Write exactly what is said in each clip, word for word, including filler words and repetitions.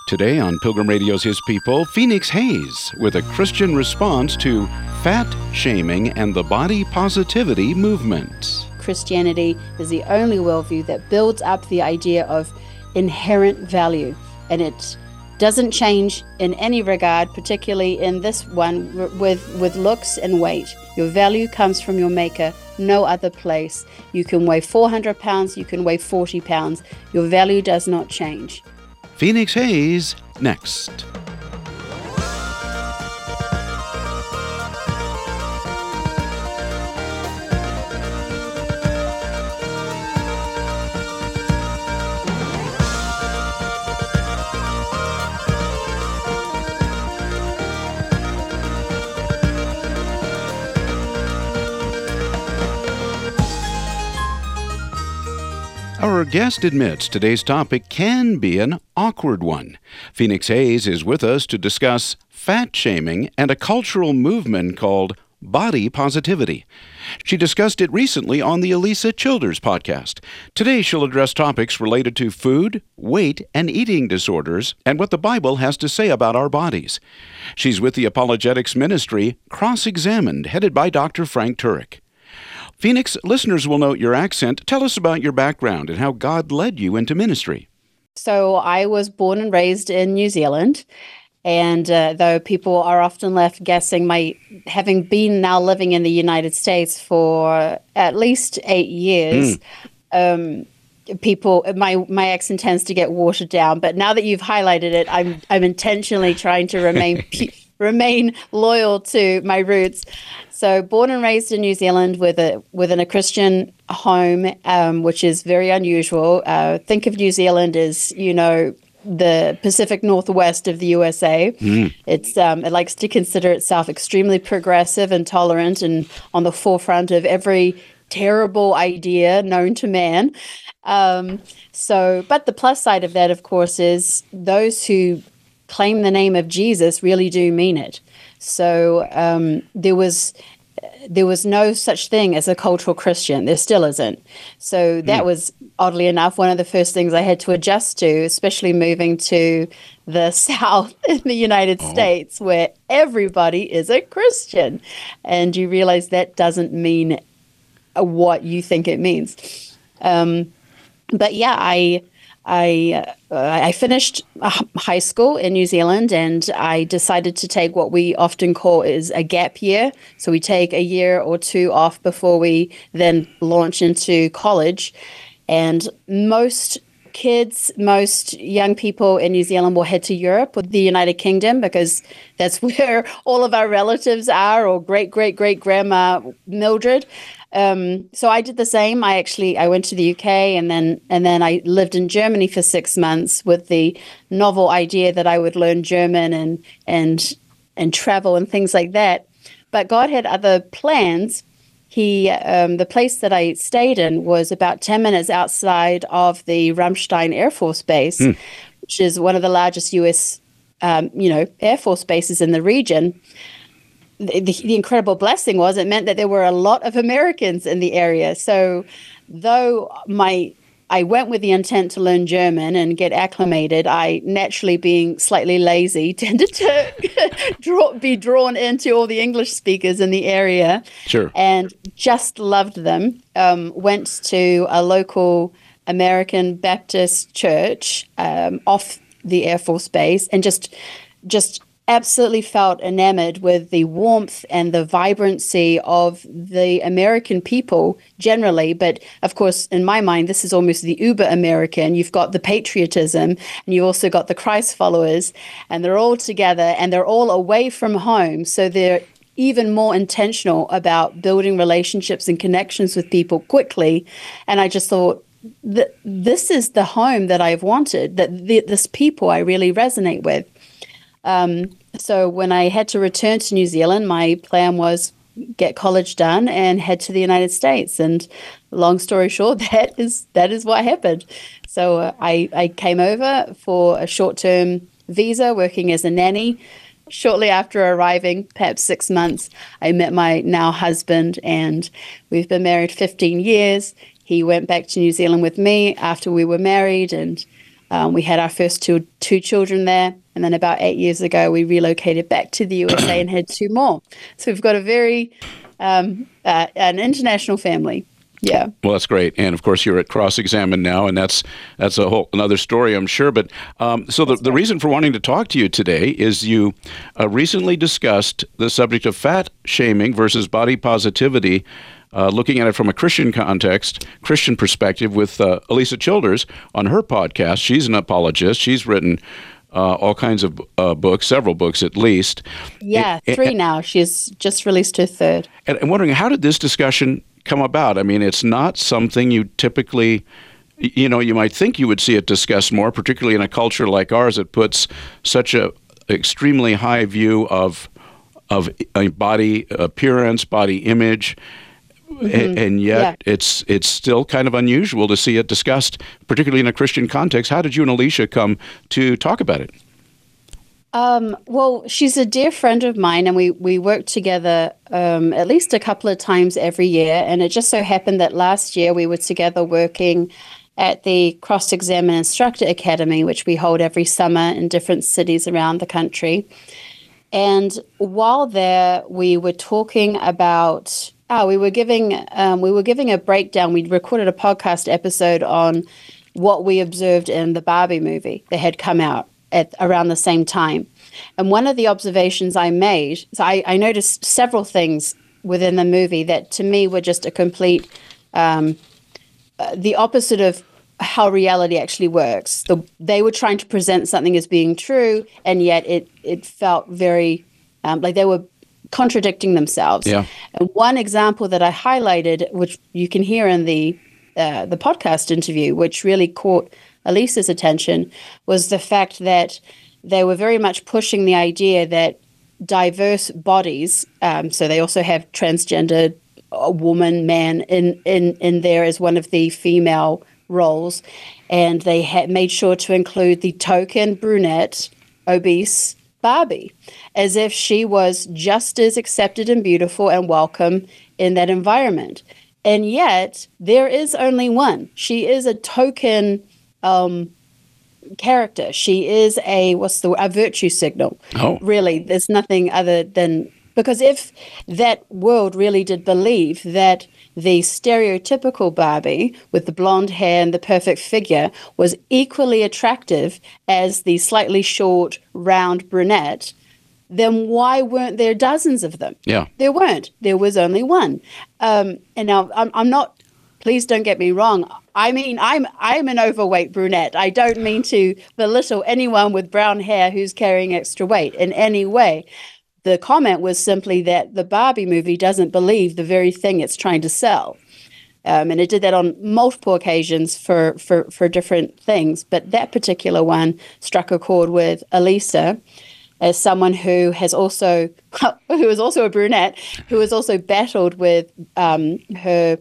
Today on Pilgrim Radio's His People, Phoenix Hayes with a Christian response to fat shaming and the body positivity movement. Christianity is the only worldview that builds up the idea of inherent value, and it doesn't change in any regard, particularly in this one with, with looks and weight. Your value comes from your maker, no other place. You can weigh four hundred pounds, you can weigh forty pounds. Your value does not change. Phoenix Hayes, next. Our guest admits today's topic can be an awkward one. Phoenix Hayes is with us to discuss fat shaming and a cultural movement called body positivity. She discussed it recently on the Elisa Childers podcast. Today she'll address topics related to food, weight, and eating disorders, and what the Bible has to say about our bodies. She's with the apologetics ministry Cross-Examined, headed by Doctor Frank Turek. Phoenix, listeners will note your accent. Tell us about your background and how God led you into ministry. So I was born and raised in New Zealand, and uh, though people are often left guessing, my having been now living in the United States for at least eight years, mm. um, people my my accent tends to get watered down. But now that you've highlighted it, I'm I'm intentionally trying to remain remain loyal to my roots. So born and raised in New Zealand with a within a Christian home, um, which is very unusual. Uh, think of New Zealand as, you know, the Pacific Northwest of the U S A. Mm. It's um, it likes to consider itself extremely progressive and tolerant and on the forefront of every terrible idea known to man. Um, so, but the plus side of that, of course, is those who claim the name of Jesus really do mean it. So um, there was there was no such thing as a cultural Christian. There still isn't. So that mm. was, oddly enough, one of the first things I had to adjust to, especially moving to the South in the United oh. States, where everybody is a Christian. And you realize that doesn't mean what you think it means. Um, but yeah, I... I uh, I finished high school in New Zealand, and I decided to take what we often call is a gap year. So we take a year or two off before we then launch into college. And most kids, most young people in New Zealand will head to Europe or the United Kingdom because that's where all of our relatives are, or great-great-great-grandma Mildred. Um, so I did the same. I actually I went to the U K and then and then I lived in Germany for six months with the novel idea that I would learn German and and and travel and things like that. But God had other plans. He um, the place that I stayed in was about ten minutes outside of the Ramstein Air Force Base, mm. which is one of the largest U S um, you know Air Force bases in the region. The, the, the incredible blessing was it meant that there were a lot of Americans in the area. So though my I went with the intent to learn German and get acclimated, I naturally, being slightly lazy, tended to draw, be drawn into all the English speakers in the area. Sure. And just loved them. Um, went to a local American Baptist church um, off the Air Force Base and just just absolutely felt enamored with the warmth and the vibrancy of the American people generally. But of course, in my mind, this is almost the uber American. You've got the patriotism and you also got the Christ followers, and they're all together and they're all away from home. So they're even more intentional about building relationships and connections with people quickly. And I just thought, th- this is the home that I've wanted, that th- this people I really resonate with. Um, so when I had to return to New Zealand, my plan was get college done and head to the United States. And long story short, that is that is what happened. So uh, I, I came over for a short-term visa, working as a nanny. Shortly after arriving, perhaps six months, I met my now husband, and we've been married fifteen years. He went back to New Zealand with me after we were married, and Um, we had our first two two children there, and then about eight years ago, we relocated back to the U S A and had two more. So we've got a very um, uh, an international family. Yeah. Well, that's great, and of course you're at Cross Examine now, and that's that's a whole another story, I'm sure. But um, so the, the reason for wanting to talk to you today is you uh, recently discussed the subject of fat shaming versus body positivity, uh, looking at it from a Christian context, Christian perspective, with uh, Alisa Childers on her podcast. She's an apologist. She's written Uh, all kinds of uh, books, several books at least. Yeah, and, three and, now. She's just released her third. And I'm wondering, how did this discussion come about? I mean, it's not something you typically, you know, you might think you would see it discussed more, particularly in a culture like ours that puts such a extremely high view of of a body appearance, body image. Mm-hmm. And yet yeah. it's it's still kind of unusual to see it discussed, particularly in a Christian context. How did you and Alicia come to talk about it? Um, well, she's a dear friend of mine, and we, we work together um, at least a couple of times every year. And it just so happened that last year we were together working at the Cross Examine Instructor Academy, which we hold every summer in different cities around the country. And while there, we were talking about... Oh, we were giving um, we were giving a breakdown. We recorded a podcast episode on what we observed in the Barbie movie that had come out at around the same time. And one of the observations I made, so I, I noticed several things within the movie that to me were just a complete, um, uh, the opposite of how reality actually works. The, they were trying to present something as being true, and yet it it felt very um, like they were contradicting themselves. Yeah. And one example that I highlighted, which you can hear in the uh, the podcast interview, which really caught Alisa's attention, was the fact that they were very much pushing the idea that diverse bodies, um, so they also have transgender a woman, man in, in, in there as one of the female roles, and they had made sure to include the token brunette, obese Barbie, as if she was just as accepted and beautiful and welcome in that environment. And yet, there is only one. She is a token um, character. She is a, what's the a virtue signal. Oh. Really, there's nothing other than, because if that world really did believe that the stereotypical Barbie with the blonde hair and the perfect figure was equally attractive as the slightly short, round brunette, then why weren't there dozens of them? Yeah. There weren't. There was only one. Um, and now I'm, I'm not, please don't get me wrong. I mean, I'm I'm an overweight brunette. I don't mean to belittle anyone with brown hair who's carrying extra weight in any way. The comment was simply that the Barbie movie doesn't believe the very thing it's trying to sell. Um, and it did that on multiple occasions for, for, for different things. But that particular one struck a chord with Alisa as someone who has also, who is also a brunette, who has also battled with um, her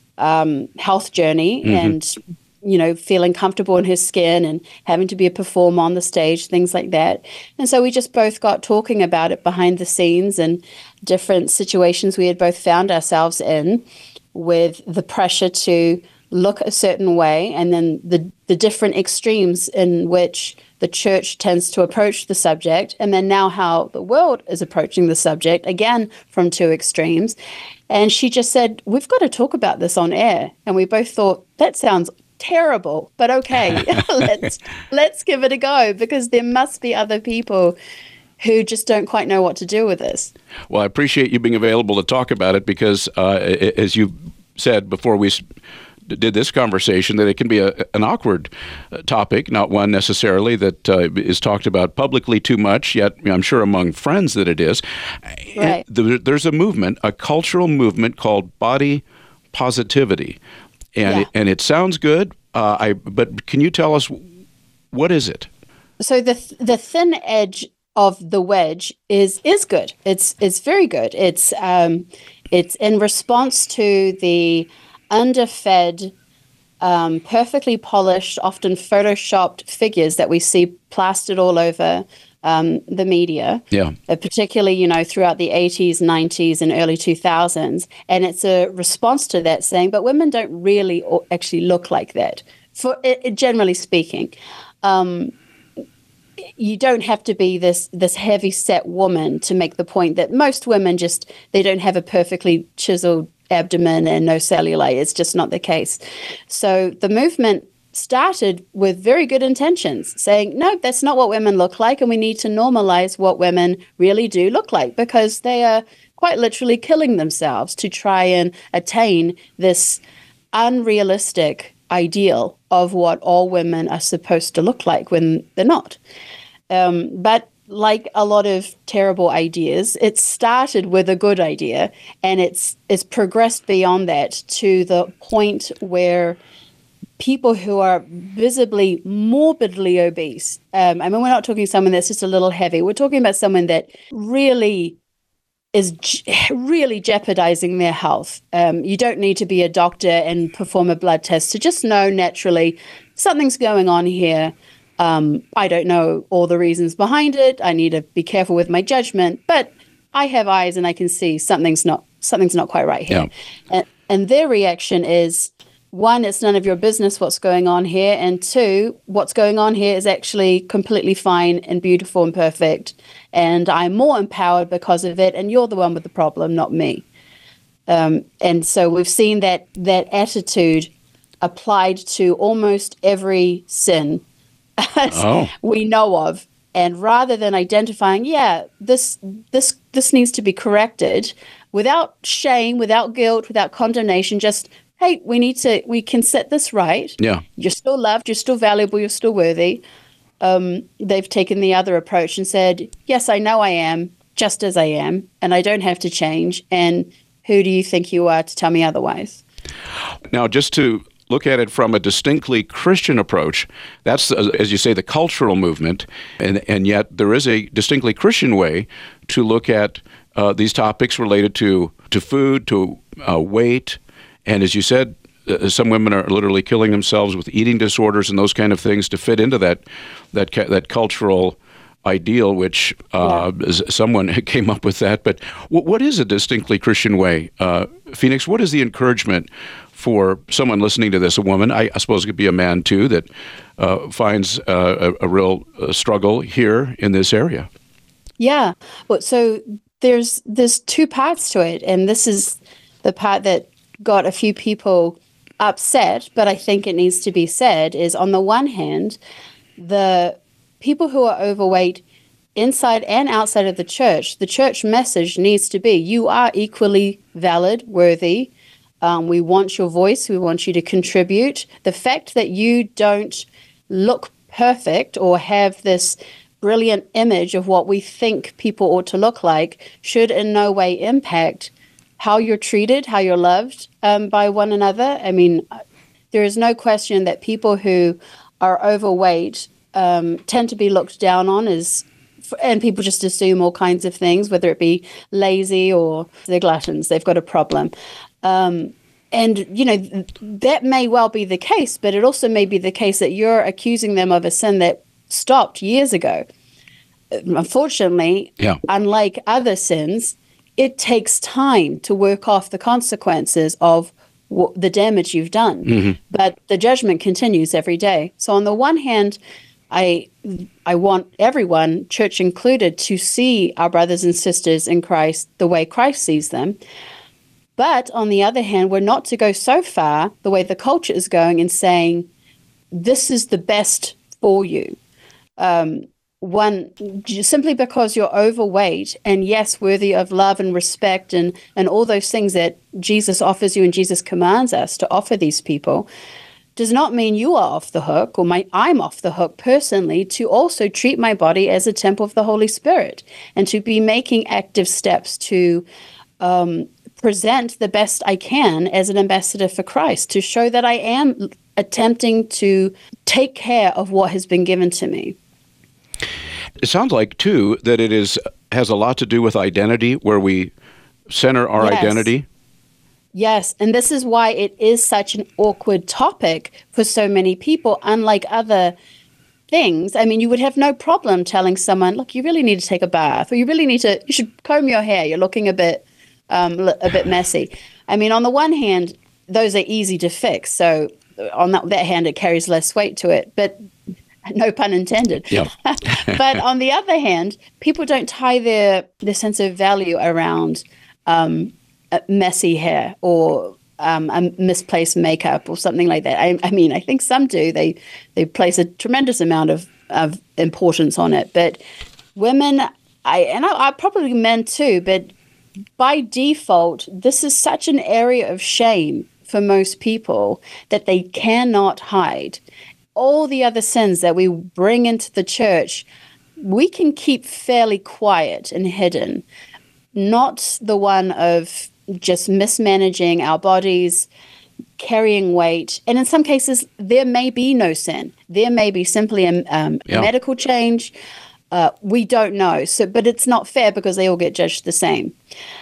um, health journey mm-hmm. and, you know, feeling comfortable in her skin and having to be a performer on the stage, things like that. And so we just both got talking about it behind the scenes and different situations we had both found ourselves in with the pressure to look a certain way and then the, the different extremes in which the church tends to approach the subject, and then now how the world is approaching the subject, again, from two extremes. And she just said, we've got to talk about this on air. And we both thought, that sounds terrible, but okay, let's let's give it a go, because there must be other people who just don't quite know what to do with this. Well, I appreciate you being available to talk about it because, uh, as you said before we did this conversation, that it can be a, an awkward topic, not one necessarily that uh, is talked about publicly too much, yet I'm sure among friends that it is. Right. There, there's a movement, a cultural movement called body positivity. And, yeah. it, and it sounds good, uh, I, but can you tell us, what is it? So the th- the thin edge of the wedge is is good. It's it's very good. It's um, it's in response to the underfed, um, perfectly polished, often photoshopped figures that we see plastered all over um, the media, yeah. uh, particularly, you know, throughout the eighties, nineties, and early two thousands. And it's a response to that saying, but women don't really actually look like that, for it, generally speaking. Um, you don't have to be this this heavy set woman to make the point that most women just, they don't have a perfectly chiseled abdomen and no cellulite. It's just not the case. So the movement started with very good intentions, saying, no, that's not what women look like, and we need to normalize what women really do look like, because they are quite literally killing themselves to try and attain this unrealistic ideal of what all women are supposed to look like when they're not. Um, but like a lot of terrible ideas, it started with a good idea, and it's it's progressed beyond that to the point where people who are visibly morbidly obese, um, I mean, we're not talking someone that's just a little heavy. We're talking about someone that really is je- really jeopardizing their health. Um, you don't need to be a doctor and perform a blood test to just know naturally something's going on here. Um, I don't know all the reasons behind it. I need to be careful with my judgment, but I have eyes and I can see something's not something's not quite right here. Yeah. And, and their reaction is, one, it's none of your business what's going on here, and two, what's going on here is actually completely fine and beautiful and perfect, and I'm more empowered because of it, and you're the one with the problem, not me. Um, and so we've seen that that attitude applied to almost every sin oh. we know of. And rather than identifying, yeah, this this this needs to be corrected without shame, without guilt, without condemnation, just, hey, we need to, we can set this right. Yeah. You're still loved, you're still valuable, you're still worthy. Um, they've taken the other approach and said, yes, I know I am just as I am, and I don't have to change. And who do you think you are to tell me otherwise? Now, just to look at it from a distinctly Christian approach, that's, as you say, the cultural movement, and, and yet there is a distinctly Christian way to look at uh, these topics related to, to food, to uh, weight, and as you said, uh, some women are literally killing themselves with eating disorders and those kind of things to fit into that that that cultural ideal, which uh, yeah. someone came up with that. But w- what is a distinctly Christian way? Uh, Phoenix, what is the encouragement for someone listening to this, a woman, I, I suppose it could be a man too, that uh, finds uh, a, a real uh, struggle here in this area? Yeah. Well, so there's there's two parts to it, and this is the part that got a few people upset, but I think it needs to be said, is on the one hand, the people who are overweight inside and outside of the church, the church message needs to be, you are equally valid, worthy. Um, we want your voice. We want you to contribute. The fact that you don't look perfect or have this brilliant image of what we think people ought to look like should in no way impact how you're treated, how you're loved um, by one another. I mean, there is no question that people who are overweight um, tend to be looked down on as, and people just assume all kinds of things, whether it be lazy or they're gluttons, they've got a problem. Um, and, you know, th- that may well be the case, but it also may be the case that you're accusing them of a sin that stopped years ago. Unfortunately, yeah. unlike other sins, it takes time to work off the consequences of w- the damage you've done. Mm-hmm. But the judgment continues every day. So on the one hand, I I want everyone, church included, to see our brothers and sisters in Christ the way Christ sees them. But on the other hand, we're not to go so far the way the culture is going and saying, this is the best for you. Um, one, simply because you're overweight and, yes, worthy of love and respect and, and all those things that Jesus offers you and Jesus commands us to offer these people, does not mean you are off the hook, or my, I'm off the hook personally, to also treat my body as a temple of the Holy Spirit and to be making active steps to um, present the best I can as an ambassador for Christ, to show that I am attempting to take care of what has been given to me. It sounds like, too, that it is has a lot to do with identity, where we center our yes. identity. Yes, and this is why it is such an awkward topic for so many people, unlike other things. I mean, you would have no problem telling someone, look, you really need to take a bath, or you really need to, you should comb your hair, you're looking a bit, um, a bit messy. I mean, on the one hand, those are easy to fix, so on that, that hand, it carries less weight to it. But No pun intended. Yeah. But on the other hand, people don't tie their, their sense of value around um, messy hair or um, a misplaced makeup or something like that. I, I mean, I think some do. They they place a tremendous amount of, of importance on it. But women, I and I, I probably men too, but by default, this is such an area of shame for most people that they cannot hide. All the other sins that we bring into the church, we can keep fairly quiet and hidden, not the one of just mismanaging our bodies, carrying weight. And in some cases, there may be no sin. There may be simply a, um, Yeah. a medical change. Uh, we don't know. So, but it's not fair because they all get judged the same.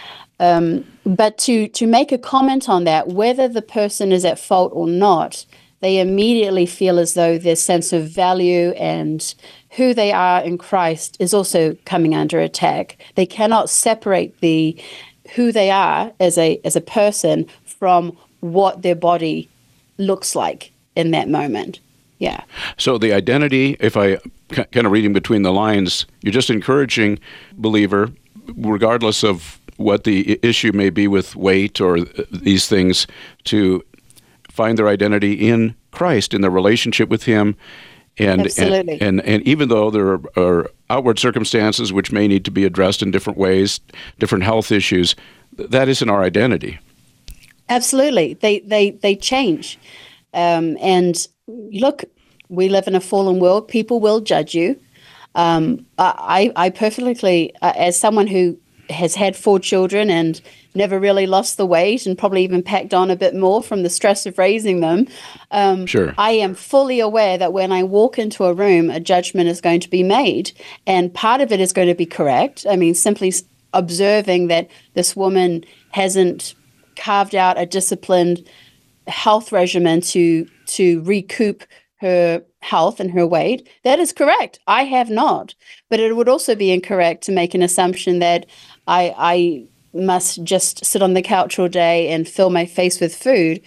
Um, but to, to make a comment on that, whether the person is at fault or not, they immediately feel as though their sense of value and who they are in Christ is also coming under attack. They cannot separate the who they are as a as a person from what their body looks like in that moment. Yeah. So the identity, if I k- kind of reading between the lines, you're just encouraging believer, regardless of what the i- issue may be with weight or th- these things, to find their identity in Christ, in their relationship with Him. And, Absolutely. and, and, and even though there are, are outward circumstances which may need to be addressed in different ways, different health issues, th- that isn't our identity. Absolutely. They they they change. Um, and look, we live in a fallen world. People will judge you. Um, I, I perfectly, uh, as someone who has had four children and never really lost the weight and probably even packed on a bit more from the stress of raising them, um, Sure. I am fully aware that when I walk into a room, a judgment is going to be made. And part of it is going to be correct. I mean, simply s- observing that this woman hasn't carved out a disciplined health regimen to to recoup her health and her weight. That is correct. I have not. But it would also be incorrect to make an assumption that I, I must just sit on the couch all day and fill my face with food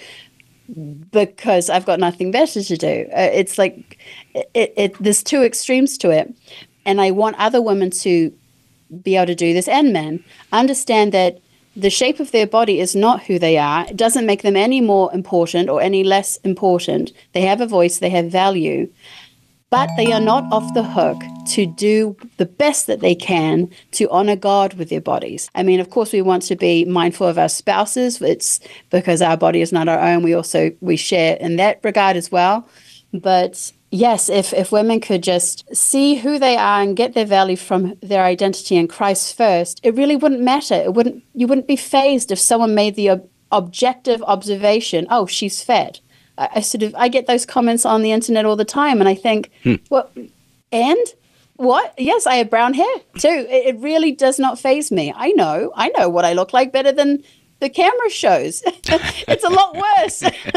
because I've got nothing better to do. Uh, it's like it, it, there's two extremes to it. And I want other women to be able to do this, and men, understand that the shape of their body is not who they are. It doesn't make them any more important or any less important. They have a voice, they have value, but they are not off the hook to do the best that they can to honor God with their bodies. I mean, of course, we want to be mindful of our spouses. It's because our body is not our own. We also, we share in that regard as well. But yes, if, if women could just see who they are and get their value from their identity in Christ first, it really wouldn't matter. It wouldn't, you wouldn't be fazed if someone made the ob- objective observation, oh, she's fat. I, I sort of, I get those comments on the internet all the time, and I think, hmm. well, and what? Yes, I have brown hair too. It, it really does not faze me. I know, I know what I look like better than the camera shows. It's a lot worse.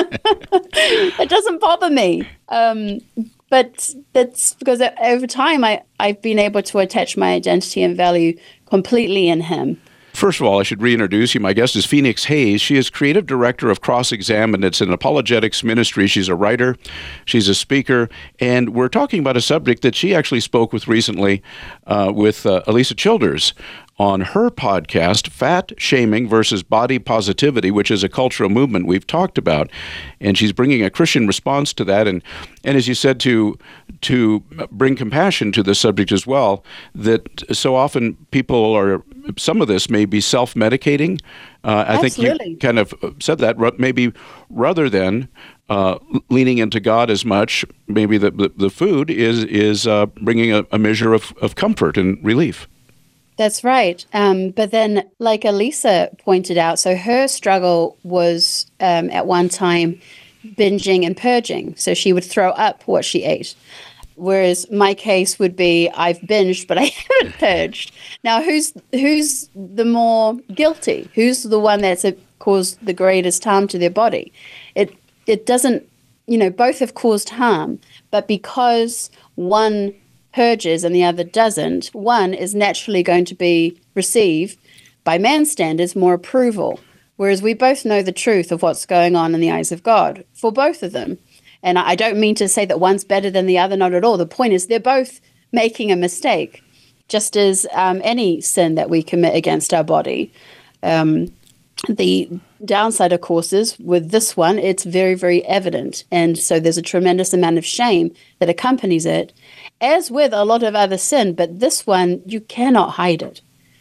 It doesn't bother me. Um, but that's because over time I, I've been able to attach my identity and value completely in Him. First of all, I should reintroduce you. My guest is Phoenix Hayes. She is creative director of Cross-Examined. It's an apologetics ministry. She's a writer. She's a speaker. And we're talking about a subject that she actually spoke with recently uh, with uh, Elisa Childers on her podcast, Fat Shaming versus Body Positivity, which is a cultural movement we've talked about. And she's bringing a Christian response to that. And, and as you said, to to bring compassion to the subject as well, that so often people are, some of this may be self-medicating. Uh, I Absolutely. think you kind of said that, maybe rather than uh, leaning into God as much, maybe the, the, the food is, is uh, bringing a, a measure of, of comfort and relief. That's right. Um, but then, like Elisa pointed out, so her struggle was um, at one time binging and purging. So she would throw up what she ate. Whereas my case would be, I've binged, but I haven't purged. Now, who's who's the more guilty? Who's the one that's a, caused the greatest harm to their body? It it doesn't, you know, both have caused harm, but because one purges and the other doesn't, one is naturally going to be receive, by man's standards, more approval. Whereas we both know the truth of what's going on in the eyes of God for both of them. And I don't mean to say that one's better than the other, not at all. The point is they're both making a mistake, just as um, any sin that we commit against our body. Um, the downside, of course, is with this one, it's very, very evident. And so there's a tremendous amount of shame that accompanies it, as with a lot of other sin. But this one, you cannot hide it.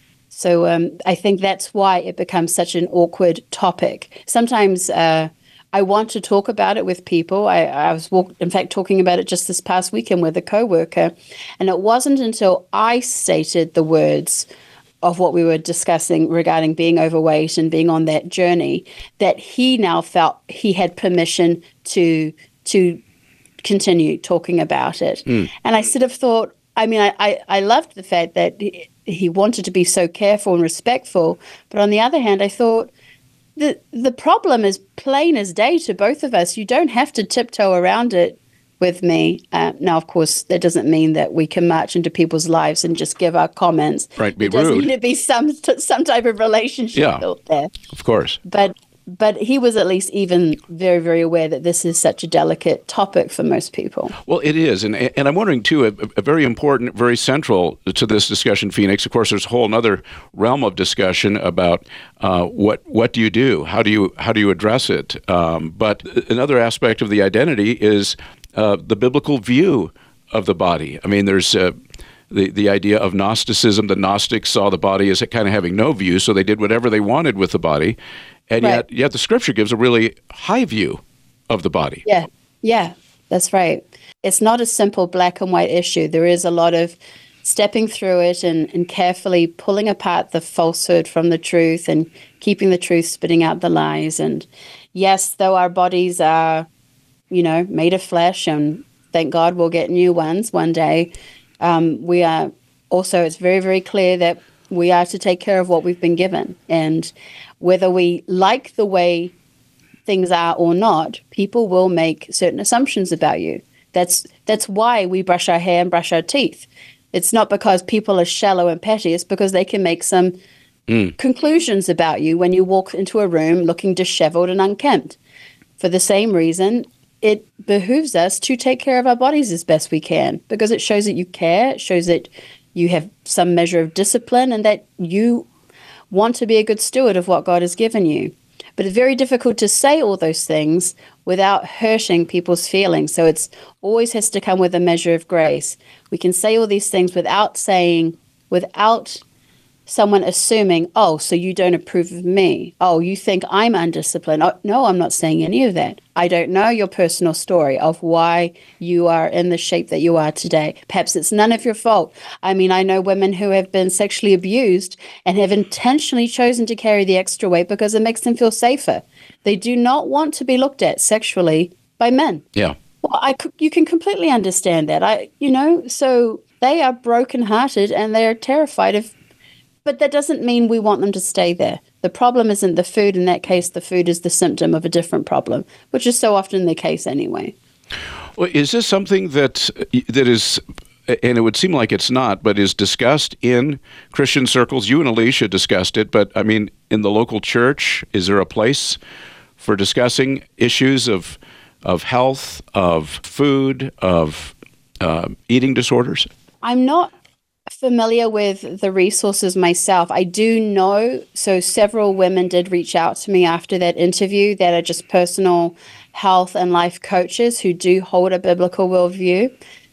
So um, I think that's why it becomes such an awkward topic. Sometimes uh, I want to talk about it with people. I, I was, walk, in fact, talking about it just this past weekend with a coworker, and it wasn't until I stated the words of what we were discussing regarding being overweight and being on that journey that he now felt he had permission to to continue talking about it. Mm. And I sort of thought, I mean, I, I, I loved the fact that he, he wanted to be so careful and respectful, but on the other hand, I thought, The the problem is plain as day to both of us. You don't have to tiptoe around it with me. Uh, now, of course, that doesn't mean that we can march into people's lives and just give our comments. Right, be rude. It doesn't rude. need to be some some type of relationship yeah, built there. Of course. But but he was at least even very, very aware that this is such a delicate topic for most people. Well, it is. And and I'm wondering, too, a, a very important, very central to this discussion, Phoenix, of course, there's a whole other realm of discussion about uh, what what do you do? How do you how do you address it? Um, but another aspect of the identity is uh, the biblical view of the body. I mean, there's uh, the, the idea of Gnosticism. The Gnostics saw the body as kind of having no view, so they did whatever they wanted with the body. And right. yet, yet the Scripture gives a really high view of the body. Yeah, yeah, that's right. It's not a simple black and white issue. There is a lot of stepping through it and, and carefully pulling apart the falsehood from the truth and keeping the truth, spitting out the lies. And yes, though our bodies are, you know, made of flesh, and thank God we'll get new ones one day, um, we are also, it's very, very clear that we are to take care of what we've been given. And whether we like the way things are or not, people will make certain assumptions about you. That's that's why we brush our hair and brush our teeth. It's not because people are shallow and petty. It's because they can make some mm. conclusions about you when you walk into a room looking disheveled and unkempt. For the same reason, it behooves us to take care of our bodies as best we can, because it shows that you care. It shows that you have some measure of discipline and that you want to be a good steward of what God has given you. But it's very difficult to say all those things without hurting people's feelings. So it's always has to come with a measure of grace. We can say all these things without saying, without someone assuming, oh, so you don't approve of me. Oh, you think I'm undisciplined. Oh, no, I'm not saying any of that. I don't know your personal story of why you are in the shape that you are today. Perhaps it's none of your fault. I mean, I know women who have been sexually abused and have intentionally chosen to carry the extra weight because it makes them feel safer. They do not want to be looked at sexually by men. Yeah. Well, I, you can completely understand that. I, you know, so they are brokenhearted and they are terrified of. But that doesn't mean we want them to stay there. The problem isn't the food. In that case, the food is the symptom of a different problem, which is so often the case anyway. Well, is this something that that is, and it would seem like it's not, but is discussed in Christian circles? You and Alicia discussed it, but I mean, in the local church, is there a place for discussing issues of of health, of food, of uh, eating disorders? I'm not familiar with the resources myself. I do know, so several women did reach out to me after that interview that are just personal health and life coaches who do hold a biblical worldview.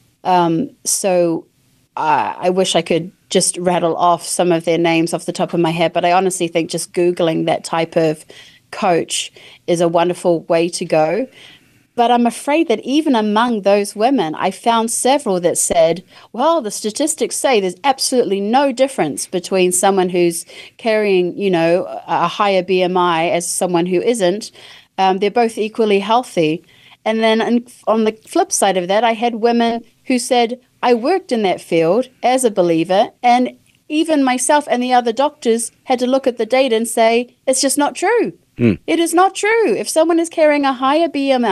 Um, so uh, I wish I could just rattle off some of their names off the top of my head, but I honestly think just Googling that type of coach is a wonderful way to go. But I'm afraid that even among those women, I found several that said, well, the statistics say there's absolutely no difference between someone who's carrying, you know, a higher B M I as someone who isn't. Um, they're both equally healthy. And then on the flip side of that, I had women who said, I worked in that field as a believer, and even myself and the other doctors had to look at the data and say, it's just not true. Mm. It is not true. If someone is carrying a higher B M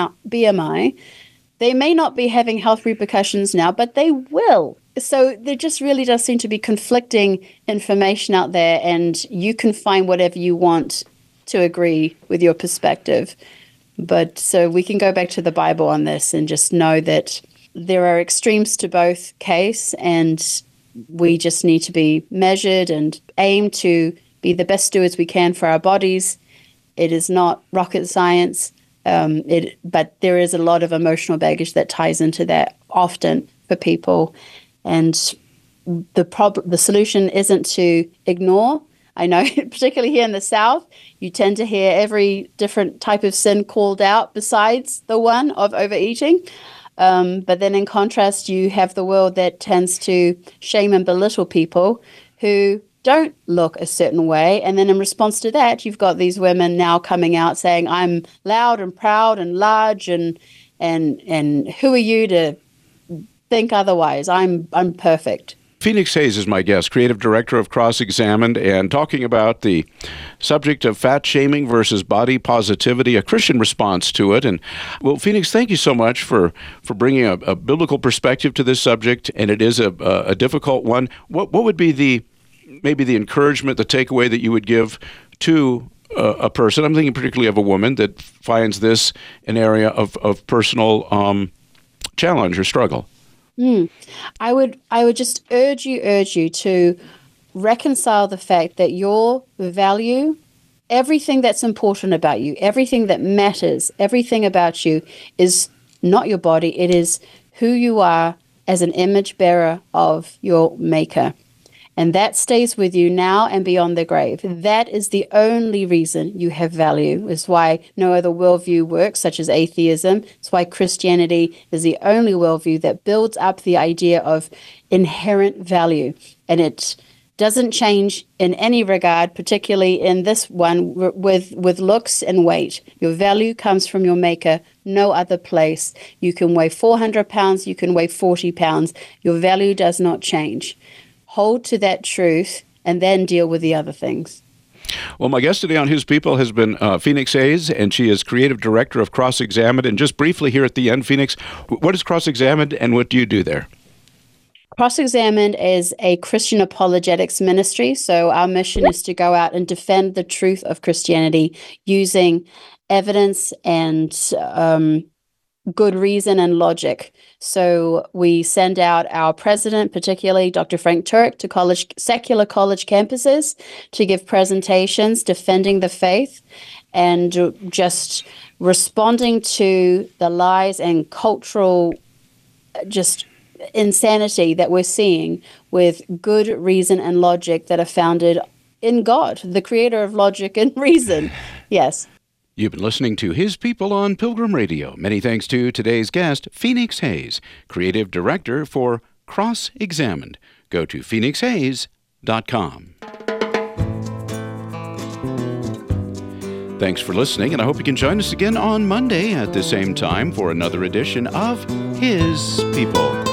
I, they may not be having health repercussions now, but they will. So there just really does seem to be conflicting information out there, and you can find whatever you want to agree with your perspective. But so we can go back to the Bible on this and just know that there are extremes to both case, and we just need to be measured and aim to be the best stewards we can for our bodies. It is not rocket science, um, it, but there is a lot of emotional baggage that ties into that often for people. And the prob- the solution isn't to ignore. I know, particularly here in the South, you tend to hear every different type of sin called out besides the one of overeating. Um, but then in contrast, you have the world that tends to shame and belittle people who don't look a certain way. And then in response to that, you've got these women now coming out saying, I'm loud and proud and large, and and and who are you to think otherwise? I'm I'm perfect. Phoenix Hayes is my guest, creative director of Cross-Examined, and talking about the subject of fat shaming versus body positivity, a Christian response to it. And, well, Phoenix, thank you so much for, for bringing a, a biblical perspective to this subject, and it is a, a, a difficult one. What what would be the, maybe the encouragement, the takeaway that you would give to a, a person, I'm thinking particularly of a woman, that finds this an area of, of personal um, challenge or struggle? Mm. I would I would just urge you, urge you to reconcile the fact that your value, everything that's important about you, everything that matters, everything about you is not your body. It is who you are as an image bearer of your Maker. And that stays with you now and beyond the grave. That is the only reason you have value. It's why no other worldview works, such as atheism. It's why Christianity is the only worldview that builds up the idea of inherent value. And it doesn't change in any regard, particularly in this one with, with looks and weight. Your value comes from your Maker, no other place. You can weigh four hundred pounds, you can weigh forty pounds. Your value does not change. Hold to that truth, and then deal with the other things. Well, my guest today on His People has been uh, Phoenix Hayes, and she is creative director of Cross-Examined. And just briefly here at the end, Phoenix, what is Cross-Examined, and what do you do there? Cross-Examined is a Christian apologetics ministry. So our mission is to go out and defend the truth of Christianity using evidence and um, good reason and logic. So we send out our president, particularly Doctor Frank Turek, to college, secular college campuses to give presentations defending the faith and just responding to the lies and cultural just insanity that we're seeing with good reason and logic that are founded in God, the creator of logic and reason. Yes. You've been listening to His People on Pilgrim Radio. Many thanks to today's guest, Phoenix Hayes, creative director for Cross-Examined. Go to phoenix hayes dot com. Thanks for listening, and I hope you can join us again on Monday at the same time for another edition of His People.